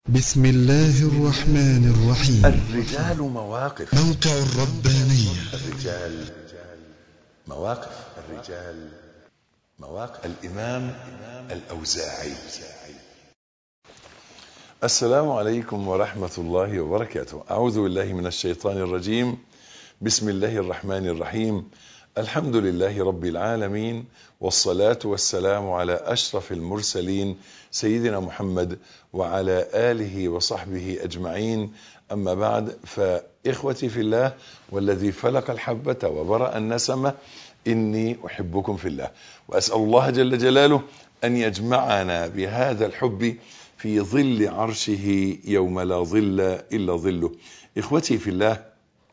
بسم الله الرحمن الرحيم. الرجال مواقف. موقع الربانية. الرجال مواقف. الرجال مواقف. الإمام الأوزاعي. السلام عليكم ورحمة الله وبركاته. أعوذ بالله من الشيطان الرجيم. بسم الله الرحمن الرحيم. الحمد لله رب العالمين، والصلاة والسلام على أشرف المرسلين سيدنا محمد وعلى آله وصحبه أجمعين. أما بعد، فإخوتي في الله والذي فلق الحبة وبرأ النسمة، إني أحبكم في الله، وأسأل الله جل جلاله أن يجمعنا بهذا الحب في ظل عرشه يوم لا ظل إلا ظله. إخوتي في الله،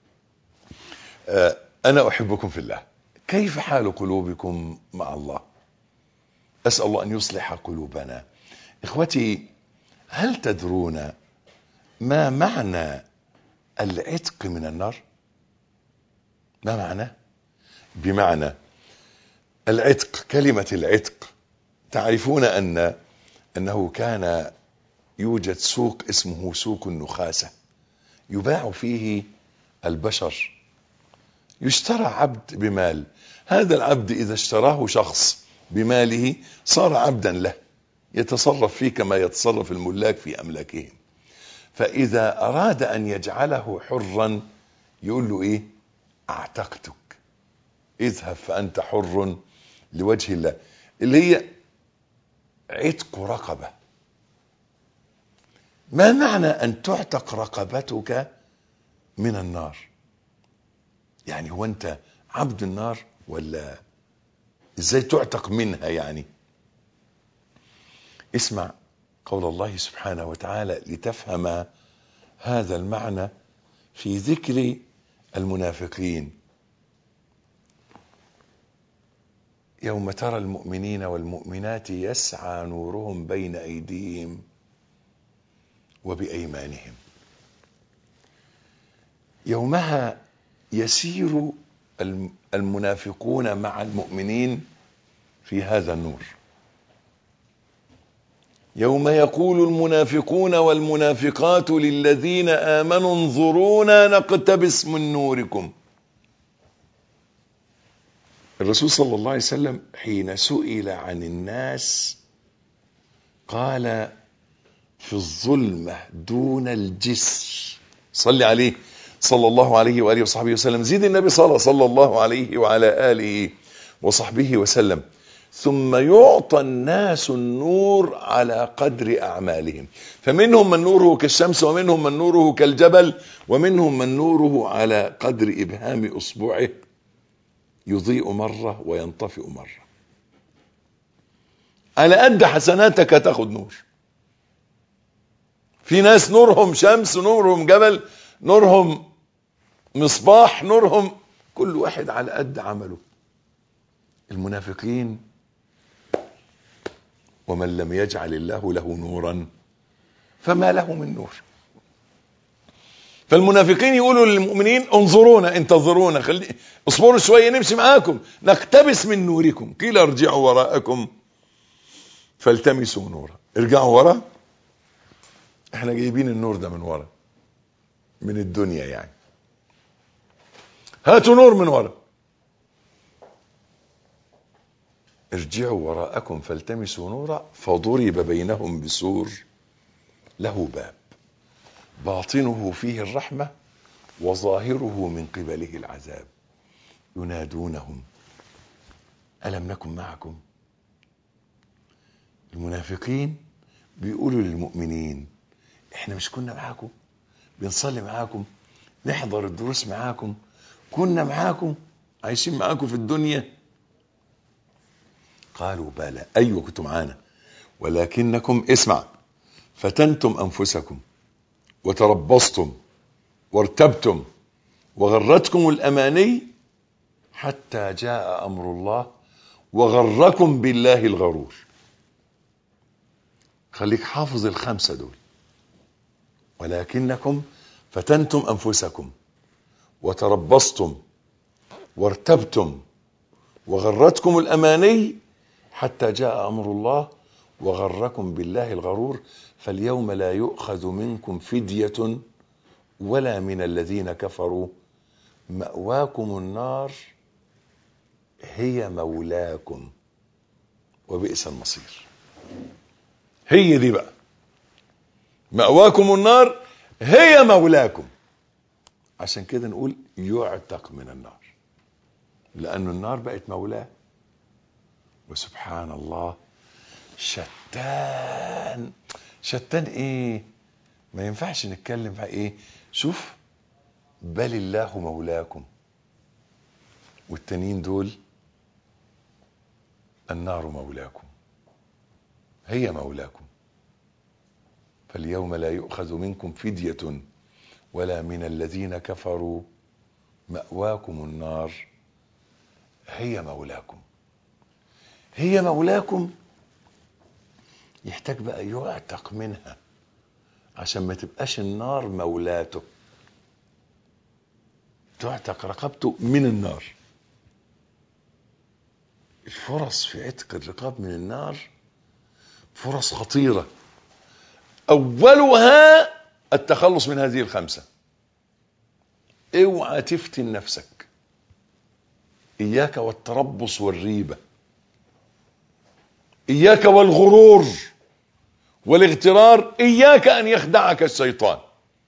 أنا أحبكم في الله. كيف حال قلوبكم مع الله؟ أسأل الله أن يصلح قلوبنا. إخوتي، هل تدرون ما معنى العتق من النار؟ ما معنى؟ بمعنى العتق، كلمة العتق، تعرفون أنه كان يوجد سوق اسمه سوق النخاسة، يباع فيه البشر. يشترى عبد بمال، هذا العبد إذا اشتراه شخص بماله صار عبدا له، يتصرف فيه كما يتصرف الملاك في أملاكهم. فإذا أراد أن يجعله حرا يقول له إيه؟ أعتقتك، اذهب فأنت حر لوجه الله، اللي هي عتق رقبة. ما معنى أن تعتق رقبتك من النار؟ يعني هو أنت عبد النار ولا إزاي تعتق منها؟ يعني اسمع قول الله سبحانه وتعالى لتفهم هذا المعنى في ذكر المنافقين. يوم ترى المؤمنين والمؤمنات يسعى نورهم بين أيديهم وبأيمانهم. يومها يسير المنافقون مع المؤمنين في هذا النور. يوم يقول المنافقون والمنافقات للذين آمنوا انظرونا نقتبس من نوركم. الرسول صلى الله عليه وسلم حين سئل عن الناس قال في الظلمة دون الجسر. صلي عليه صلى الله عليه وآله وصحبه وسلم. زيد النبي صلى الله عليه وعلى آله وصحبه وسلم. ثم يعطى الناس النور على قدر أعمالهم، فمنهم من نوره كالشمس، ومنهم من نوره كالجبل، ومنهم من نوره على قدر إبهام أصبعه، يضيء مرة وينطفئ مرة. على قد حسناتك تاخد نور. في ناس نورهم شمس، نورهم جبل، نورهم مصباح، نورهم كل واحد على قد عمله. المنافقين ومن لم يجعل الله له نورا فما له من نور. فالمنافقين يقولوا للمؤمنين انظرونا، انتظرونا، اصبروا شوية نمشي معاكم، نقتبس من نوركم. قيل ارجعوا وراءكم فالتمسوا نورا. ارجعوا ورا، احنا جايبين النور ده من ورا، من الدنيا يعني. هاتوا نور من ورا. ارجعوا وراءكم فالتمسوا نورا فضرب بينهم بسور له باب باطنه فيه الرحمة وظاهره من قبله العذاب ينادونهم ألم نكن معكم. المنافقين بيقولوا للمؤمنين احنا مش كنا معاكم، بنصلي معاكم، نحضر الدروس معاكم، كنا معاكم، عايشين معاكم في الدنيا؟ قالوا بلى، أيوة كنتم معانا، ولكنكم اسمع فتنتم أنفسكم وتربصتم وارتبتم وغرتكم الأماني حتى جاء أمر الله وغركم بالله الغرور. خليك حافظ الخمسة دول. ولكنكم فتنتم أنفسكم وتربصتم وارتبتم وغرتكم الأماني حتى جاء أمر الله وغركم بالله الغرور فاليوم لا يؤخذ منكم فدية ولا من الذين كفروا مأواكم النار هي مولاكم وبئس المصير. هي دي بقى مأواكم النار هي مولاكم. عشان كده نقول يعتق من النار، لأن النار بقت مولاه. وسبحان الله، شتان ايه، ما ينفعش نتكلم في ايه. شوف، بل الله مولاكم، والتانيين دول النار مولاكم هي مولاكم. فاليوم لا يؤخذ منكم فدية ولا من الذين كفروا مأواكم النار هي مولاكم. هي مولاكم يحتاج بقى يعتق منها عشان ما تبقاش النار مولاته، تعتق رقبته من النار. الفرص في عتق الرقاب من النار فرص خطيرة، أولها التخلص من هذه الخمسة. اوعى تفتن نفسك، إياك والتربص والريبة، إياك والغرور والاغترار، إياك أن يخدعك الشيطان.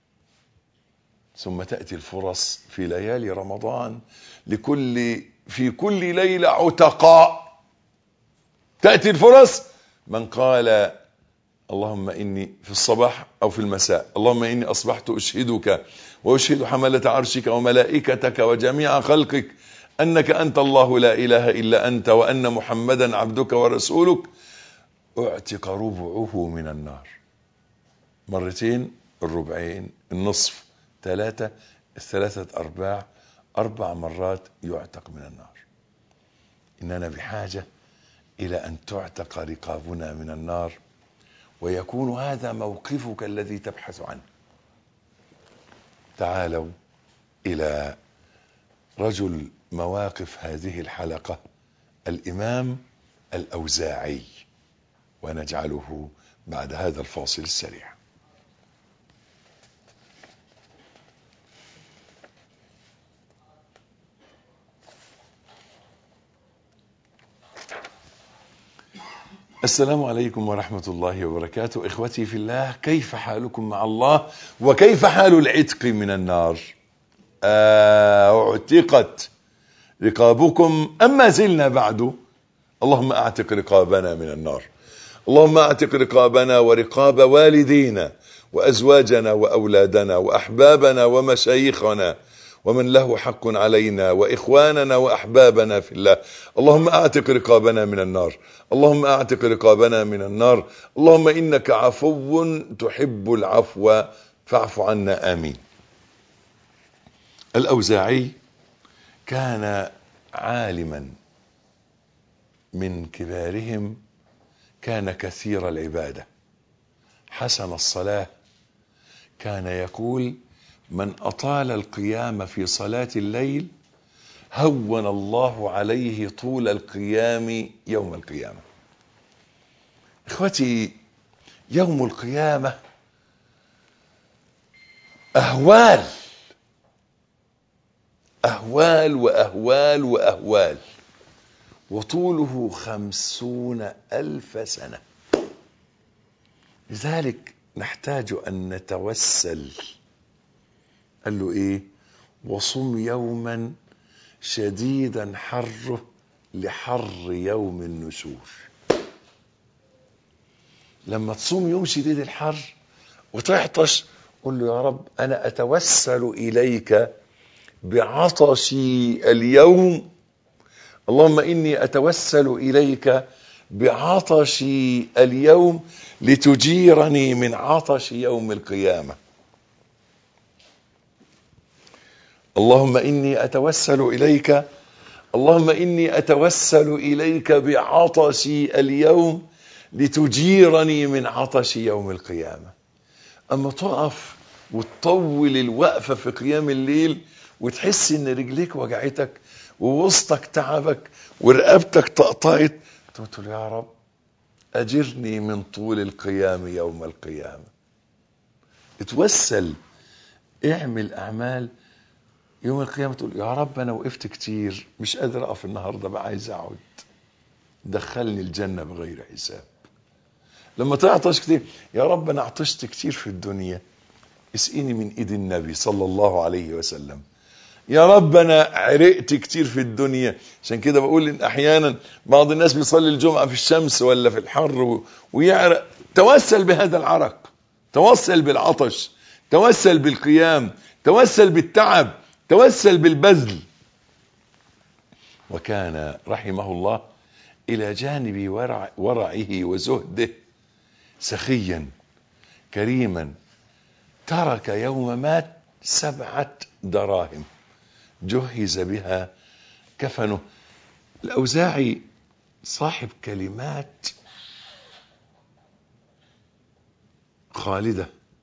ثم تأتي الفرص في ليالي رمضان، في كل ليلة عتقاء. تأتي الفرص، من قال اللهم إني في الصباح أو في المساء اللهم إني أصبحت أشهدك وأشهد حملة عرشك وملائكتك وجميع خلقك أنك أنت الله لا إله إلا أنت وأن محمدا عبدك ورسولك، اعتق ربعه من النار. مرتين، الربعين، النصف، ثلاثة، الثلاثة أرباع، 4 مرات يعتق من النار. إننا بحاجة إلى أن تعتق رقابنا من النار، ويكون هذا موقفك الذي تبحث عنه. تعالوا إلى رجل مواقف هذه الحلقة، الإمام الأوزاعي، ونجعله بعد هذا الفاصل السريع. السلام عليكم ورحمة الله وبركاته. إخوتي في الله، كيف حالكم مع الله؟ وكيف حال العتق من النار؟ اعتقت رقابكم أم ما زلنا بعد؟ اللهم اعتق رقابنا من النار. اللهم اعتق رقابنا ورقاب والدينا وأزواجنا وأولادنا وأحبابنا ومشايخنا ومن له حق علينا وإخواننا وأحبابنا في الله. اللهم اعتق رقابنا من النار. اللهم اعتق رقابنا من النار. اللهم إنك عفو تحب العفو فاعف عنا، آمين. الأوزاعي كان عالما من كبارهم، كان كثير العبادة، حسن الصلاة. كان يقول: من أطال القيام في صلاة الليل هون الله عليه طول القيام يوم القيامة. إخوتي، يوم القيامة أهوال وأهوال وأهوال، وطوله 50,000 سنة. لذلك نحتاج أن نتوسل. قال له إيه؟ وصم يوما شديدا حره لحر يوم النشور. لما تصوم يوم شديد الحر وتعطش، قل له: يا رب، أنا أتوسل إليك بعطشي اليوم. اللهم إني أتوسل إليك بعطشي اليوم لتجيرني من عطش يوم القيامة. اللهم إني أتوسل إليك، اللهم إني أتوسل إليك بعطشي اليوم لتجيرني من عطش يوم القيامة. أما تقف وتطول الوقفة في قيام الليل وتحس إن رجليك وجعتك ووسطك تعبك ورقبتك تقطعت، تقول: يا رب، أجرني من طول القيام يوم القيامة. اتوسل، اعمل أعمال يوم القيامة تقول يا رب أنا وقفت كتير مش قادر أقف النهاردة بقى، عايز أقعد، دخلني الجنة بغير حساب. لما تعطش كتير، يا رب أنا عطشت كتير في الدنيا، اسقيني من إيد النبي صلى الله عليه وسلم. يا رب أنا عرقت كتير في الدنيا. عشان كده بقول إن أحيانا بعض الناس بيصلي الجمعة في الشمس ولا في الحر ويعرق، توسل بهذا العرق، توسل بالعطش، توسل بالقيام، توسل بالتعب، توسل بالبذل. وكان رحمه الله إلى جانب ورعه وزهده سخيا كريما، ترك يوم مات 7 دراهم جهز بها كفنه. الأوزاعي صاحب كلمات خالدة،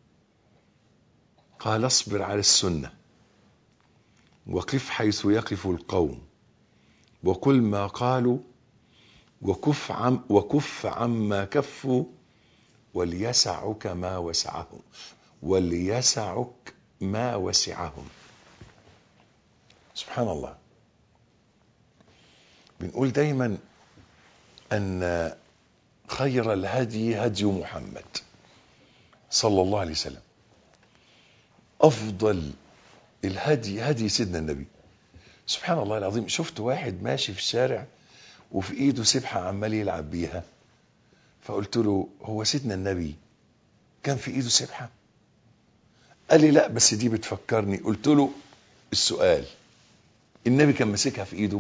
قال اصبر على السنة وقف حيث يقف القوم وكل ما قالوا وكف عما كفوا وليسعك ما وسعهم، وليسعك ما وسعهم. سبحان الله. بنقول دايما أن خير الهدي هدي محمد صلى الله عليه وسلم. أفضل الهدي هدي سيدنا النبي. سبحان الله العظيم، شفت واحد ماشي في الشارع وفي ايده سبحة عمال يلعب بيها، فقلت له هو سيدنا النبي كان في ايده سبحة؟ قال لي لا بس دي بتفكرني. قلت له السؤال، النبي كان ماسكها في ايده؟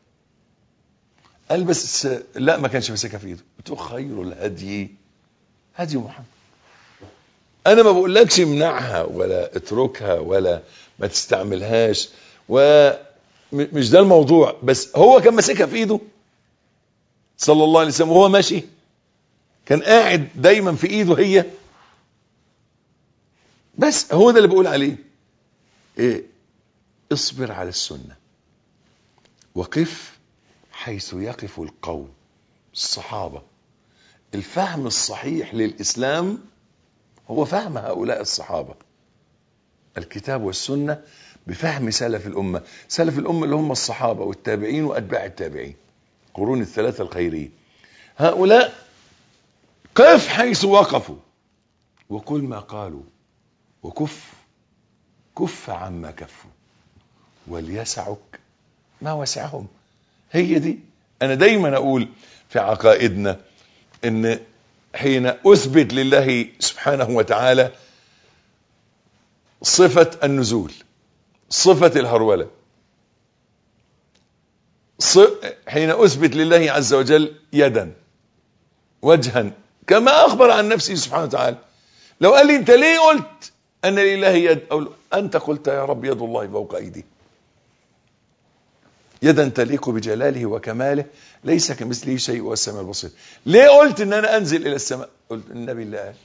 قال بس لا ما كانش ماسكها في ايده. قلت له خير الهدي هدي محمد. انا ما بقولكش امنعها ولا اتركها ولا ما تستعملهاش، ومش ده الموضوع، بس هو كان ماسكها في ايده صلى الله عليه وسلم وهو ماشي، كان قاعد دايما في ايده هي. بس هو ده اللي بقول عليه إيه؟ اصبر على السنة وقف حيث يقف القوم. الصحابة الفهم الصحيح للإسلام هو فهم هؤلاء الصحابة، الكتاب والسنة بفهم سلف الأمة. سلف الأمة اللي هم الصحابة والتابعين وأتباع التابعين، قرون الثلاثة الخيرية. هؤلاء قف حيث وقفوا وكل ما قالوا كف عما كفوا وليسعك ما وسعهم. هي دي. أنا دايما أقول في عقائدنا إن حين أثبت لله سبحانه وتعالى صفة النزول، صفة الهرولة، حين أثبت لله عز وجل يدا وجها كما أخبر عن نفسه سبحانه وتعالى، لو قال لي أنت ليه قلت أن لله يد؟ أو أنت قلت يا رب يد الله فوق أيدي، يدا تليق بجلاله وكماله ليس كمثله شيء والسماء البصير. ليه قلت ان انا انزل الى السماء؟ قلت النبي اللي قال.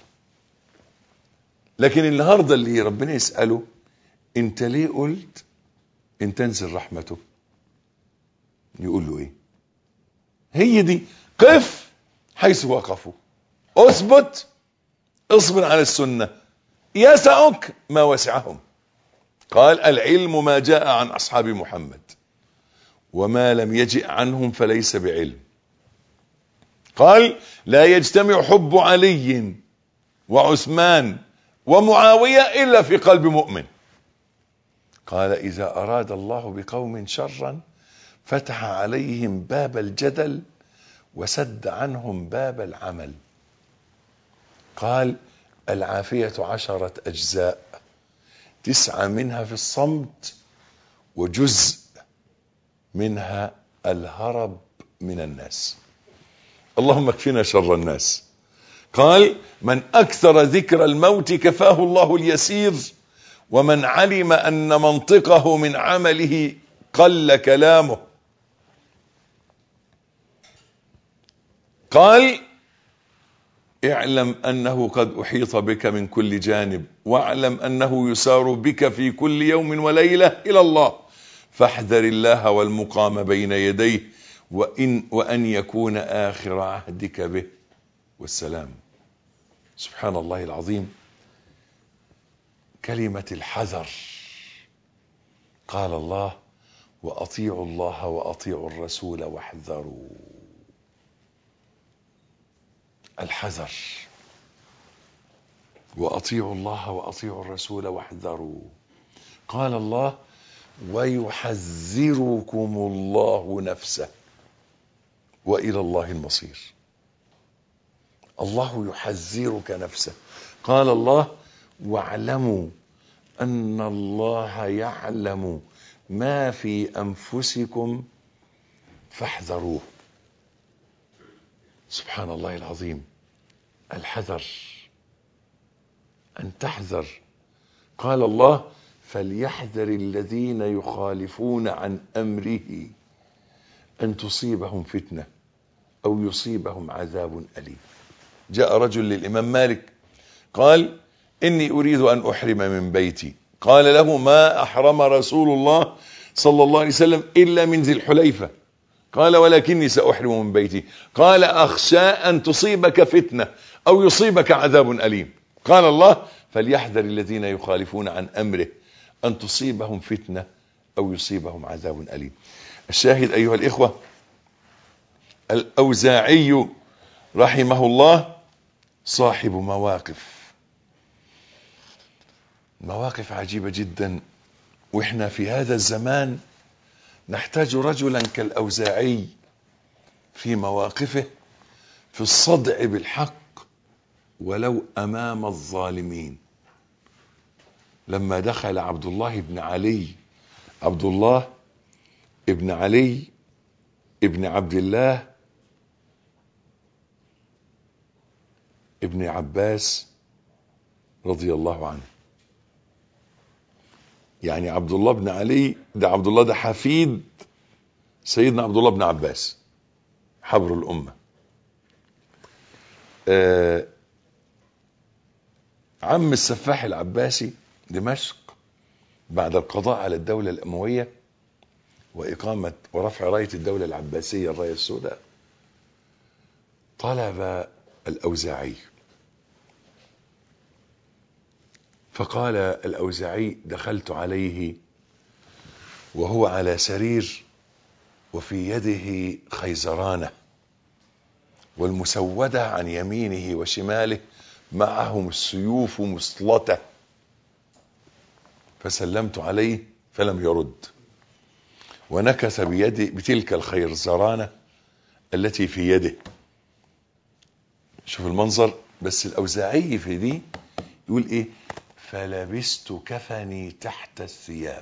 لكن النهارده اللي ربنا يسأله انت ليه قلت ان تنزل رحمته؟ يقول له ايه؟ هي دي. قف حيث وقفوا، اثبت، اصبر على السنة، يسعك ما وسعهم. قال العلم ما جاء عن اصحاب محمد وما لم يجئ عنهم فليس بعلم. قال لا يجتمع حب علي وعثمان ومعاوية إلا في قلب مؤمن. قال إذا أراد الله بقوم شرا فتح عليهم باب الجدل وسد عنهم باب العمل. قال العافية 10 أجزاء، 9 منها في الصمت وجزء منها الهرب من الناس. اللهم اكفنا شر الناس. قال من أكثر ذكر الموت كفاه الله اليسير، ومن علم أن منطقه من عمله قل كلامه. قال اعلم أنه قد أحيط بك من كل جانب، واعلم أنه يسار بك في كل يوم وليلة إلى الله، فاحذر الله والمقام بين يديه وأن يكون آخر عهدك به. والسلام. سبحان الله العظيم. كلمة الحذر. قال الله: وأطيعوا الله وأطيعوا الرسول واحذروا. الحذر. وأطيعوا الله وأطيعوا الرسول واحذروا. قال الله: ويحذركم الله نفسه وإلى الله المصير. الله يحذرك نفسه. قال الله: واعلموا أن الله يعلم ما في أنفسكم فاحذروه. سبحان الله العظيم. الحذر، أن تحذر. قال الله: فليحذر الذين يخالفون عن أمره أن تصيبهم فتنة أو يصيبهم عذاب أليم. جاء رجل للإمام مالك قال: إني أريد أن أحرم من بيتي. قال له: ما أحرم رسول الله صلى الله عليه وسلم إلا من ذي الحليفة. قال: ولكني سأحرم من بيتي. قال: أخشى أن تصيبك فتنة أو يصيبك عذاب أليم. قال الله: فليحذر الذين يخالفون عن أمره أن تصيبهم فتنة أو يصيبهم عذاب أليم. الشاهد أيها الإخوة، الأوزاعي رحمه الله صاحب مواقف عجيبة جدا، وإحنا في هذا الزمان نحتاج رجلا كالأوزاعي في مواقفه، في الصدع بالحق ولو أمام الظالمين. لما دخل عبد الله بن علي ابن عبد الله ابن عباس رضي الله عنه، يعني عبد الله بن علي ده، عبد الله ده حفيد سيدنا عبد الله بن عباس حبر الأمة. عم السفاح العباسي دمشق بعد القضاء على الدولة الأموية وإقامة ورفع راية الدولة العباسية الراية السوداء، طلب الأوزاعي، فقال الأوزاعي: دخلت عليه وهو على سرير وفي يده خيزرانة والمسودة عن يمينه وشماله معهم السيوف مسلطة، فسلمت عليه فلم يرد، ونكث بيده بتلك الخيزرانة التي في يده. شوف المنظر. بس الأوزاعي في دي يقول ايه: فلبست كفني تحت الثياب.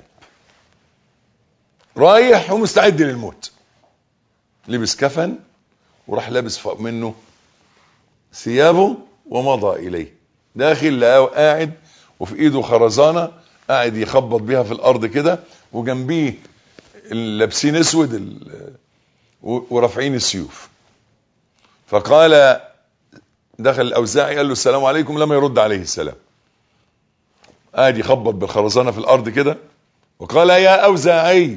رايح ومستعد للموت، لبس كفن وراح لابس فوق منه ثيابه ومضى إليه. داخل لقاه قاعد وفي ايده خرزانة قاعد يخبط بيها في الارض كده، وجنبيه لابسين اسود ورافعين السيوف. فقال، دخل الأوزاعي قال له: السلام عليكم، لم يرد عليه السلام. قاعد يخبط بالخرزانة في الارض كده، وقال: يا أوزاعي،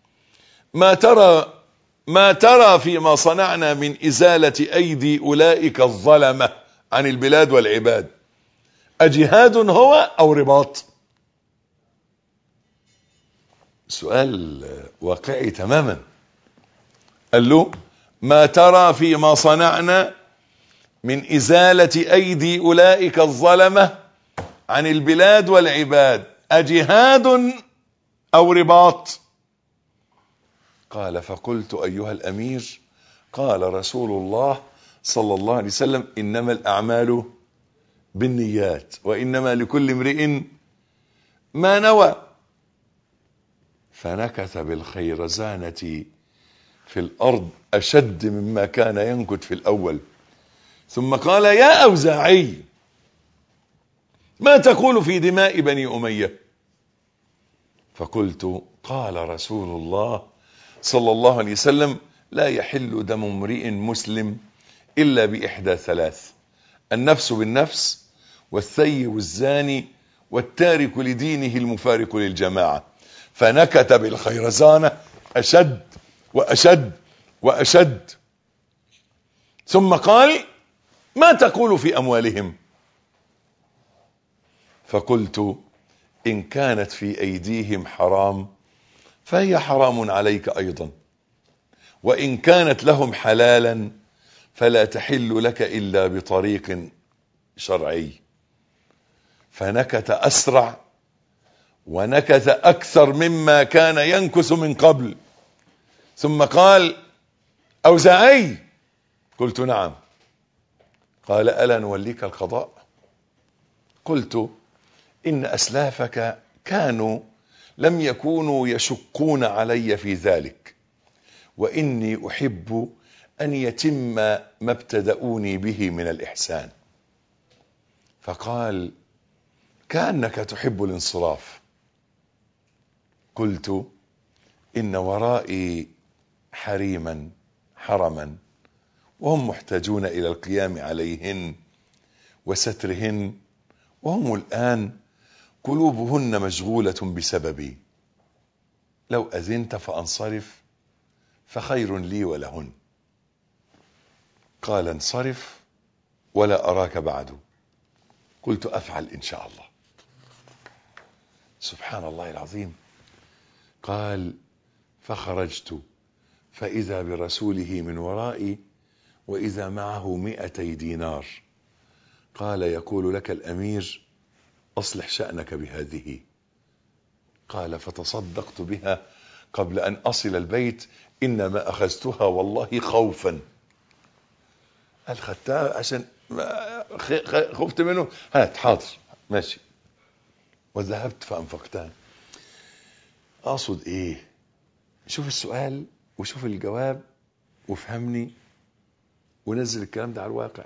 ما ترى فيما صنعنا من إزالة أيدي أولئك الظلمة عن البلاد والعباد، أجهاد هو أو رباط؟ سؤال واقعي تماما. قال له: ما ترى فيما صنعنا من إزالة أيدي أولئك الظلمة عن البلاد والعباد، أجهاد أو رباط؟ قال: فقلت: أيها الأمير، قال رسول الله صلى الله عليه وسلم: إنما الأعمال بالنيات وإنما لكل امرئ ما نوى. فنكث بالخيرزانة في الأرض أشد مما كان ينكت في الأول، ثم قال: يا أوزاعي، ما تقول في دماء بني أمية؟ فقلت: قال رسول الله صلى الله عليه وسلم: لا يحل دم امرئ مسلم إلا بإحدى ثلاث: النفس بالنفس، والثيب الزاني، والتارك لدينه المفارق للجماعة. فنكت بالخيرزانة أشد وأشد وأشد، ثم قال: ما تقول في أموالهم؟ فقلت إن كانت في أيديهم حرام فهي حرام عليك أيضا، وإن كانت لهم حلالا فلا تحل لك إلا بطريق شرعي. فنكت أسرع ونكت أكثر مما كان ينكث من قبل، ثم قال: أوزاعي؟ قلت: نعم. قال: ألا نوليك القضاء؟ قلت: إن أسلافك كانوا لم يكونوا يشقون علي في ذلك، وإني أحب أن يتم ما ابتدأوني به من الإحسان. فقال: كأنك تحب الانصراف. قلت: إن ورائي حرما وهم محتاجون إلى القيام عليهن وسترهن، وهم الآن قلوبهن مشغولة بسببي، لو أذنت فأنصرف فخير لي ولهن. قال: انصرف ولا أراك بعد. قلت: أفعل إن شاء الله. سبحان الله العظيم. قال: فخرجت فإذا برسوله من ورائي وإذا معه 200 دينار. قال: يقول لك الأمير: أصلح شأنك بهذه. قال: فتصدقت بها قبل أن أصل البيت، إنما أخذتها والله خوفا. قال: خدتها عشان خفت منه. هات، حاضر، ماشي. وذهبت فأنفقتها. أقصد إيه؟ شوف السؤال وشوف الجواب وفهمني ونزل الكلام ده على الواقع.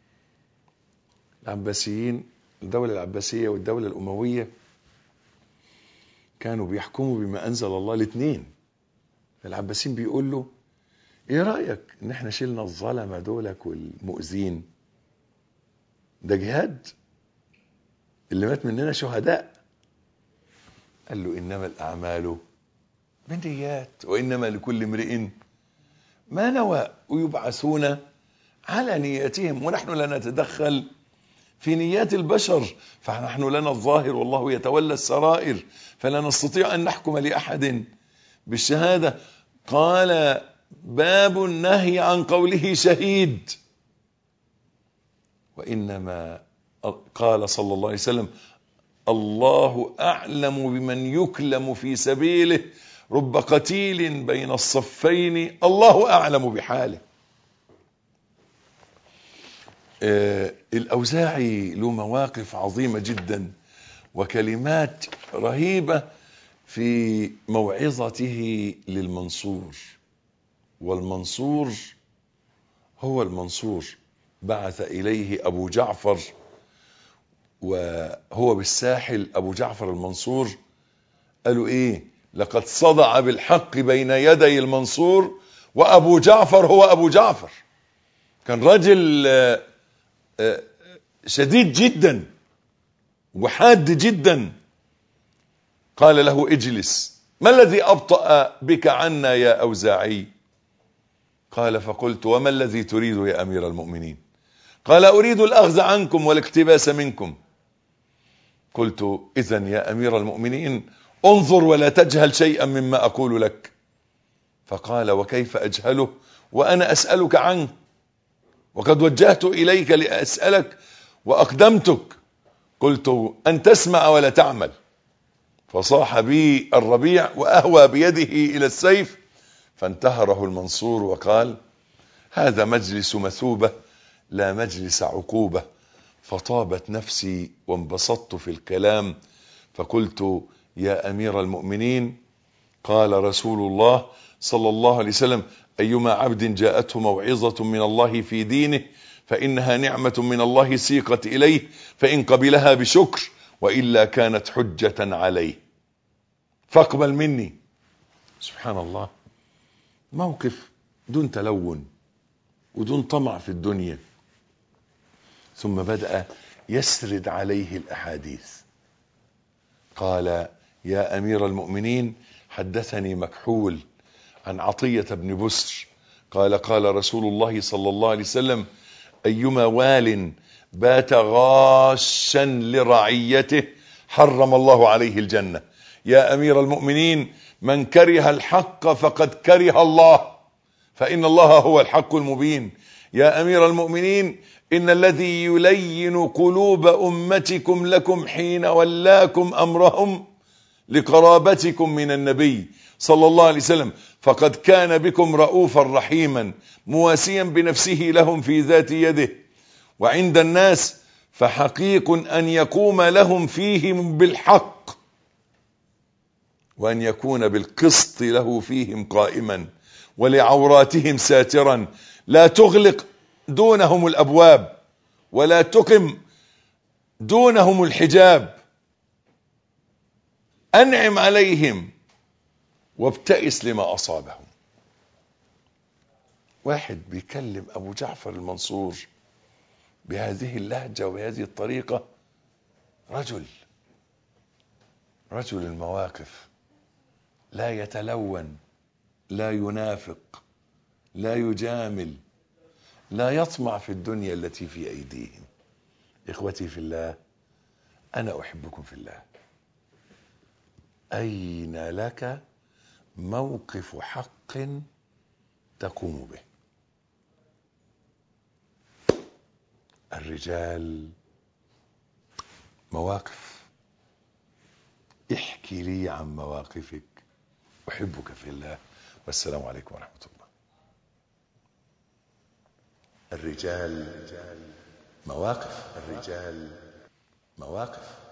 العباسيين، الدولة العباسية والدولة الأموية، كانوا بيحكموا بما أنزل الله الاثنين. العباسيين بيقول له: ايه رأيك ان احنا شلنا الظلمة دولك والمؤذين؟ ده جهاد، اللي مات مننا شهداء. قال له: انما الاعمال بالنيات وانما لكل امرئ ما نوى، ويبعثون على نياتهم، ونحن لا نتدخل في نيات البشر، فنحن لنا الظاهر والله يتولى السرائر، فلا نستطيع ان نحكم لاحد بالشهادة. قال: باب النهي عن قوله شهيد. وإنما قال صلى الله عليه وسلم: الله أعلم بمن يكلم في سبيله، رب قتيل بين الصفين الله أعلم بحاله. الأوزاعي له مواقف عظيمة جدا وكلمات رهيبة في موعظته للمنصور. والمنصور هو المنصور، بعث إليه أبو جعفر وهو بالساحل. أبو جعفر المنصور قالوا إيه؟ لقد صدع بالحق بين يدي المنصور، وأبو جعفر هو أبو جعفر. كان رجل شديد جدا وحاد جدا. قال له: اجلس، ما الذي أبطأ بك عنا يا أوزاعي؟ قال: فقلت: وما الذي تريد يا أمير المؤمنين؟ قال: أريد الأخذ عنكم والاقتباس منكم. قلت: إذن يا أمير المؤمنين انظر ولا تجهل شيئا مما أقول لك. فقال: وكيف أجهله وأنا أسألك عنه، وقد وجهت إليك لأسألك وأقدمتك. قلت: أن تسمع ولا تعمل. فصاح بي الربيع وأهوى بيده إلى السيف، فانتهره المنصور وقال: هذا مجلس مثوبة لا مجلس عقوبة. فطابت نفسي وانبسطت في الكلام، فقلت: يا أمير المؤمنين، قال رسول الله صلى الله عليه وسلم: أيما عبد جاءته موعظة من الله في دينه فإنها نعمة من الله سيقت إليه، فإن قبلها بشكر، وإلا كانت حجة عليه، فاقبل مني. سبحان الله، موقف دون تلون ودون طمع في الدنيا. ثم بدأ يسرد عليه الأحاديث. قال: يا أمير المؤمنين، حدثني مكحول عن عطية بن بسر قال: قال رسول الله صلى الله عليه وسلم: أيما وال بات غاشا لرعيته حرم الله عليه الجنة. يا أمير المؤمنين، من كره الحق فقد كره الله، فإن الله هو الحق المبين. يا أمير المؤمنين، إن الذي يلين قلوب أمتكم لكم حين ولاكم أمرهم لقرابتكم من النبي صلى الله عليه وسلم، فقد كان بكم رؤوفا رحيما مواسيا بنفسه لهم في ذات يده، وعند الناس فحقيق أن يقوم لهم فيهم بالحق، وأن يكون بالقسط له فيهم قائما، ولعوراتهم ساترا، لا تغلق دونهم الأبواب ولا تقم دونهم الحجاب. أنعم عليهم وابتئس لما أصابهم. واحد بيكلم أبو جعفر المنصور بهذه اللهجة وبهذه الطريقة، رجل المواقف، لا يتلون، لا ينافق، لا يجامل، لا يطمع في الدنيا التي في أيديهم. إخوتي في الله، أنا أحبكم في الله. أين لك موقف حق تقوم به؟ الرجال مواقف. احكي لي عن مواقفك. أحبك في الله، والسلام عليكم ورحمة الله. الرجال مواقف.